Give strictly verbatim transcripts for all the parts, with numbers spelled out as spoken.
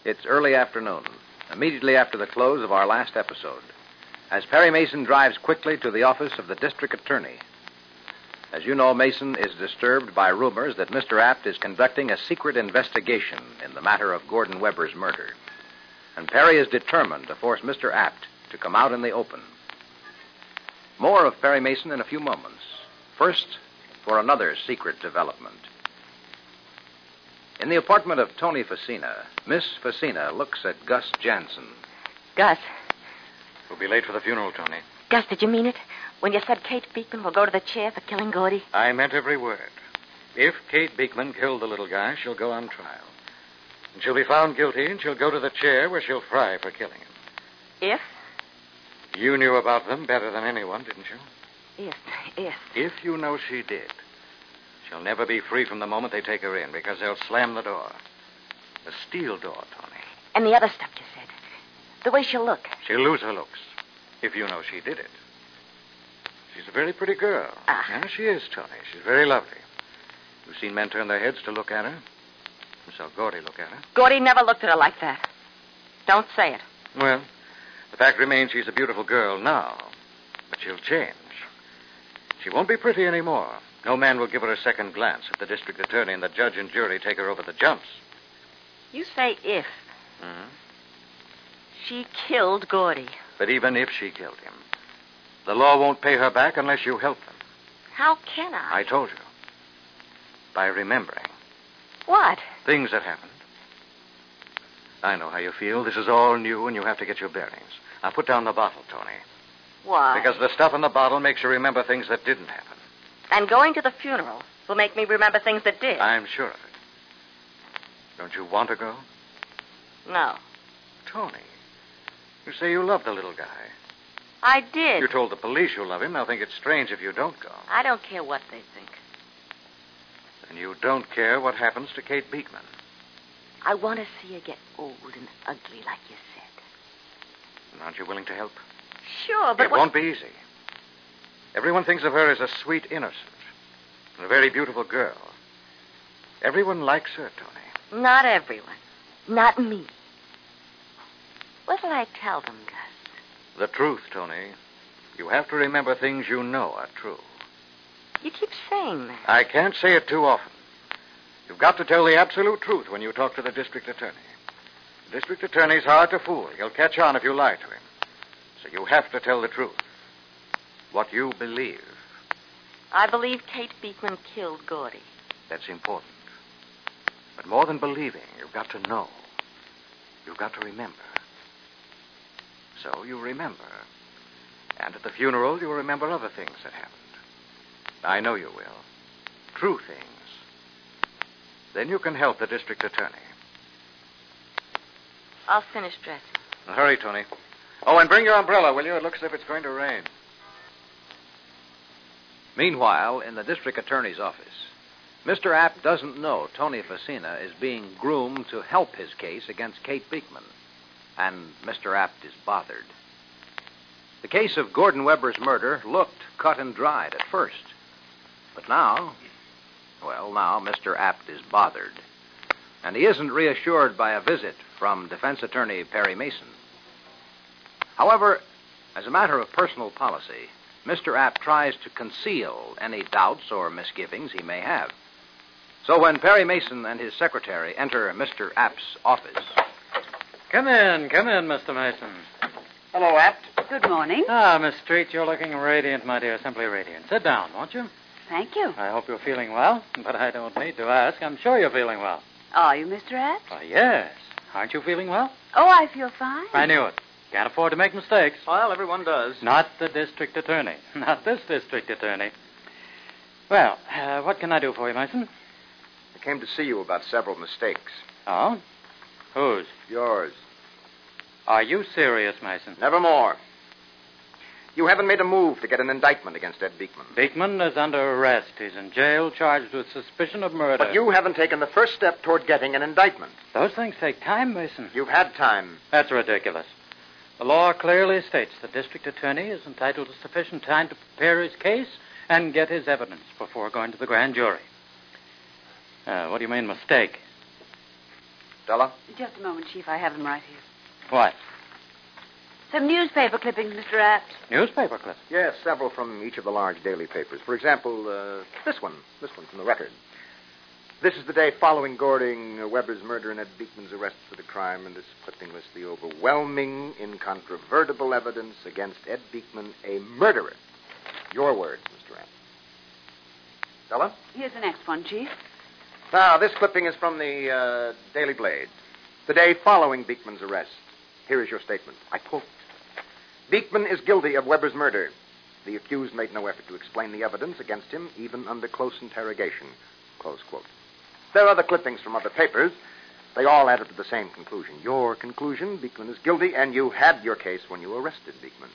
It's early afternoon, immediately after the close of our last episode, as Perry Mason drives quickly to the office of the district attorney. As you know, Mason is disturbed by rumors that Mister Apt is conducting a secret investigation in the matter of Gordon Webber's murder. And Perry is determined to force Mister Apt to come out in the open. More of Perry Mason in a few moments. First, for another secret development. In the apartment of Tony Facina, Miss Facina looks at Gus Jansen. Gus. We'll be late for the funeral, Tony. Gus, did you mean it? When you said Kate Beekman will go to the chair for killing Gordy? I meant every word. If Kate Beekman killed the little guy, she'll go on trial. And she'll be found guilty, and she'll go to the chair where she'll fry for killing him. If? You knew about them better than anyone, didn't you? If, if. If you know she did, she'll never be free from the moment they take her in, because they'll slam the door. A steel door, Tony. And the other stuff you said. The way she'll look. She'll lose her looks, if you know she did it. She's a very pretty girl. Ah. Yeah, she is, Tony. She's very lovely. You've seen men turn their heads to look at her. You saw Gordy look at her. Gordy never looked at her like that. Don't say it. Well, the fact remains she's a beautiful girl now. But she'll change. She won't be pretty anymore. No man will give her a second glance if the district attorney and the judge and jury take her over the jumps. You say if. Mm-hmm. She killed Gordy. But even if she killed him, the law won't pay her back unless you help them. How can I? I told you. By remembering. What? Things that happened. I know how you feel. This is all new, and you have to get your bearings. Now, put down the bottle, Tony. Why? Because the stuff in the bottle makes you remember things that didn't happen. And going to the funeral will make me remember things that did. I'm sure of it. Don't you want to go? No. Tony, you say you love the little guy. I did. You told the police you love him. They'll think it's strange if you don't go. I don't care what they think. And you don't care what happens to Kate Beekman. I want to see her get old and ugly like you said. And aren't you willing to help? Sure, but It what... won't be easy. Everyone thinks of her as a sweet innocent and a very beautiful girl. Everyone likes her, Tony. Not everyone. Not me. What'll I tell them, Gus? The truth, Tony. You have to remember things you know are true. You keep saying that. I can't say it too often. You've got to tell the absolute truth when you talk to the district attorney. The district attorney's hard to fool. He'll catch on if you lie to him. So you have to tell the truth. What you believe. I believe Kate Beekman killed Gordy. That's important. But more than believing, you've got to know. You've got to remember. So you remember. And at the funeral, you'll remember other things that happened. I know you will. True things. Then you can help the district attorney. I'll finish dressing. Now, hurry, Tony. Oh, and bring your umbrella, will you? It looks as if it's going to rain. Meanwhile, in the district attorney's office, Mister Apt doesn't know Tony Facina is being groomed to help his case against Kate Beekman. And Mister Apt is bothered. The case of Gordon Webber's murder looked cut and dried at first. But now, well, now Mister Apt is bothered. And he isn't reassured by a visit from defense attorney Perry Mason. However, as a matter of personal policy, Mister Apt tries to conceal any doubts or misgivings he may have. So when Perry Mason and his secretary enter Mister Apt's office... Come in, come in, Mister Mason. Hello, Apt. Good morning. Ah, Miss Street, you're looking radiant, my dear, simply radiant. Sit down, won't you? Thank you. I hope you're feeling well, but I don't need to ask. I'm sure you're feeling well. Are you, Mister Apt? Oh, yes. Aren't you feeling well? Oh, I feel fine. I knew it. Can't afford to make mistakes. Well, everyone does. Not the district attorney. Not this district attorney. Well, uh, what can I do for you, Mason? I came to see you about several mistakes. Oh? Whose? Yours. Are you serious, Mason? Nevermore. You haven't made a move to get an indictment against Ed Beekman. Beekman is under arrest. He's in jail, charged with suspicion of murder. But you haven't taken the first step toward getting an indictment. Those things take time, Mason. You've had time. That's ridiculous. The law clearly states the district attorney is entitled to sufficient time to prepare his case and get his evidence before going to the grand jury. Uh, what do you mean, mistake? Stella? Just a moment, Chief. I have them right here. What? Some newspaper clippings, Mister Apt. Newspaper clip? Yes, several from each of the large daily papers. For example, uh, this one. This one from the Record. This is the day following Gordon Weber's murder and Ed Beekman's arrest for the crime, and this clipping lists the overwhelming, incontrovertible evidence against Ed Beekman, a murderer. Your words, Mister Apt. Stella? Here's the next one, Chief. Now, this clipping is from the uh, Daily Blade. The day following Beekman's arrest. Here is your statement. I quote. Beekman is guilty of Weber's murder. The accused made no effort to explain the evidence against him, even under close interrogation. Close quote. There are other clippings from other papers. They all added to the same conclusion. Your conclusion, Beekman is guilty, and you had your case when you arrested Beekman.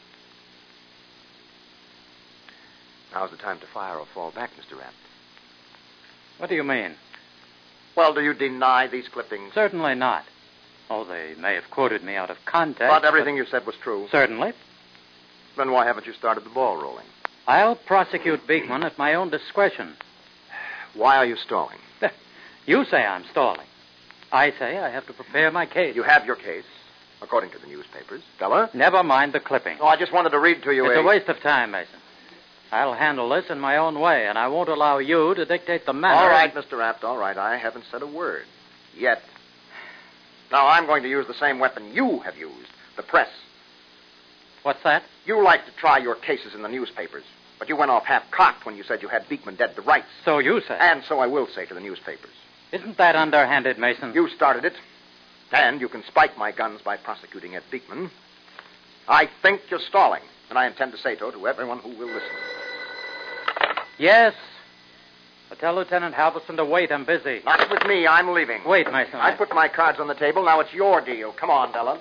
Now's the time to fire or fall back, Mister Apt. What do you mean? Well, do you deny these clippings? Certainly not. Oh, they may have quoted me out of context. But everything you said was true. Certainly. Then why haven't you started the ball rolling? I'll prosecute Beekman at my own discretion. Why are you stalling? You say I'm stalling. I say I have to prepare my case. You have your case, according to the newspapers. Stella? Never mind the clipping. Oh, I just wanted to read to you It's a... a waste of time, Mason. I'll handle this in my own way, and I won't allow you to dictate the manner. All right, Mister Apt, all right. I haven't said a word. Yet. Now, I'm going to use the same weapon you have used, the press. What's that? You like to try your cases in the newspapers, but you went off half-cocked when you said you had Beekman dead to rights. So you say. And so I will say to the newspapers. Isn't that underhanded, Mason? You started it, and you can spike my guns by prosecuting Ed Beekman. I think you're stalling, and I intend to say so to everyone who will listen. Yes. But tell Lieutenant Halverson to wait. I'm busy. Not with me. I'm leaving. Wait, Mason. I put my cards on the table. Now it's your deal. Come on, Della.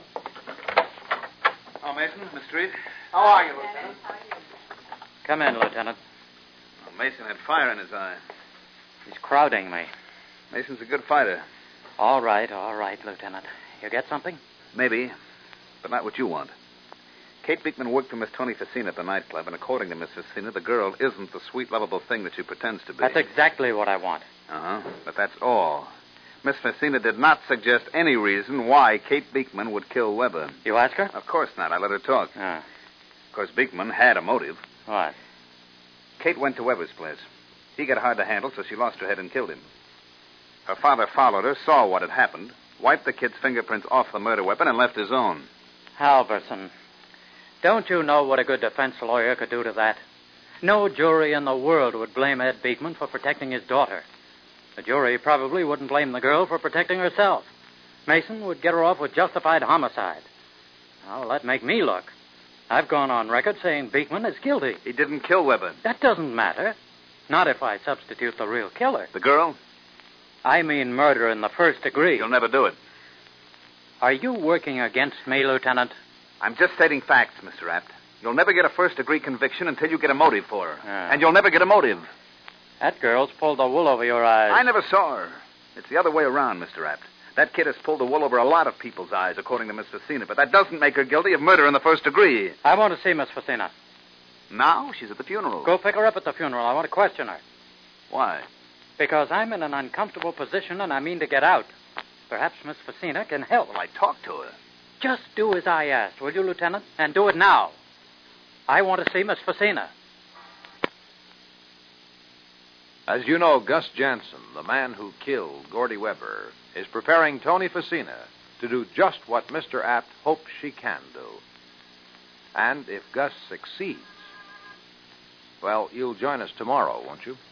Oh, Mason, Miss Street. How are you, Lieutenant? Come in, Lieutenant. Well, Mason had fire in his eye. He's crowding me. Mason's a good fighter. All right, all right, Lieutenant. You get something? Maybe, but not what you want. Kate Beekman worked for Miss Tony Facina at the nightclub, and according to Miss Facina, the girl isn't the sweet, lovable thing that she pretends to be. That's exactly what I want. Uh-huh, but that's all. Miss Facina did not suggest any reason why Kate Beekman would kill Weber. You ask her? Of course not. I let her talk. Ah. Of course, Beekman had a motive. What? Kate went to Weber's place. He got hard to handle, so she lost her head and killed him. Her father followed her, saw what had happened, wiped the kid's fingerprints off the murder weapon, and left his own. Halverson, don't you know what a good defense lawyer could do to that? No jury in the world would blame Ed Beekman for protecting his daughter. The jury probably wouldn't blame the girl for protecting herself. Mason would get her off with justified homicide. Now, that make me look. I've gone on record saying Beekman is guilty. He didn't kill Weber. That doesn't matter. Not if I substitute the real killer. The girl? I mean murder in the first degree. You'll never do it. Are you working against me, Lieutenant? I'm just stating facts, Mister Apt. You'll never get a first-degree conviction until you get a motive for her. Ah. And you'll never get a motive. That girl's pulled the wool over your eyes. I never saw her. It's the other way around, Mister Apt. That kid has pulled the wool over a lot of people's eyes, according to Miss Facina, but that doesn't make her guilty of murder in the first degree. I want to see Miss Facina. Now she's at the funeral. Go pick her up at the funeral. I want to question her. Why? Because I'm in an uncomfortable position and I mean to get out. Perhaps Miss Facina can help. Well, I talked to her. Just do as I asked, will you, Lieutenant? And do it now. I want to see Miss Facina. As you know, Gus Jansen, the man who killed Gordy Weber, is preparing Tony Facina to do just what Mister Apt hopes she can do. And if Gus succeeds, well, you'll join us tomorrow, won't you?